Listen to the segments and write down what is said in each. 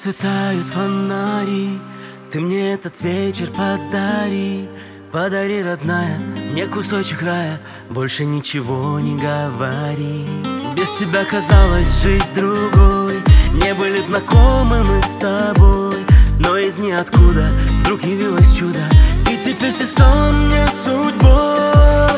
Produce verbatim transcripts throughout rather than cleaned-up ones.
Расцветают фонари, ты мне этот вечер подари. Подари, родная, мне кусочек рая, больше ничего не говори. Без тебя казалась жизнь другой, не были знакомы мы с тобой. Но из ниоткуда вдруг явилось чудо, и теперь ты стал мне судьбой.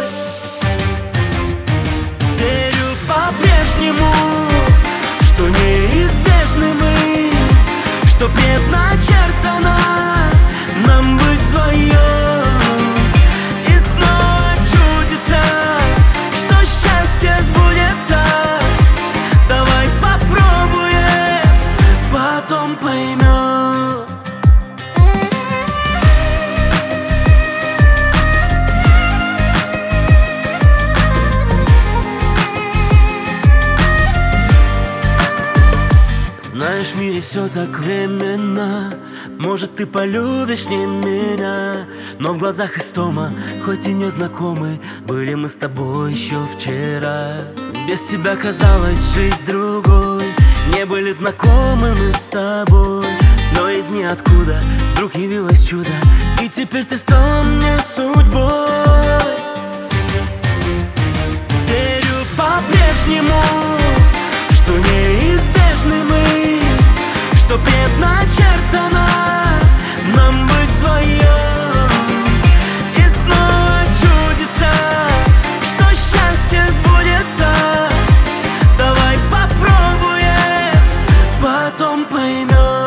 Верю по-прежнему, что неизбежны мы, что предначертано нам быть вдвоем. И снова чудится, что счастье сбудется. Давай попробуем, потом поймем. Знаешь, в мире все так временно. Может, ты полюбишь не меня, но в глазах истома, хоть и не знакомы, были мы с тобой еще вчера. Без тебя казалась жизнь другой, не были знакомы мы с тобой. Но из ниоткуда вдруг явилось чудо, и теперь ты стал мне судьбой. Верю по-прежнему, что неизбежны мы, что предначертано нам быть вдвоем. И снова чудится, что счастье сбудется. Давай попробуем, потом поймем.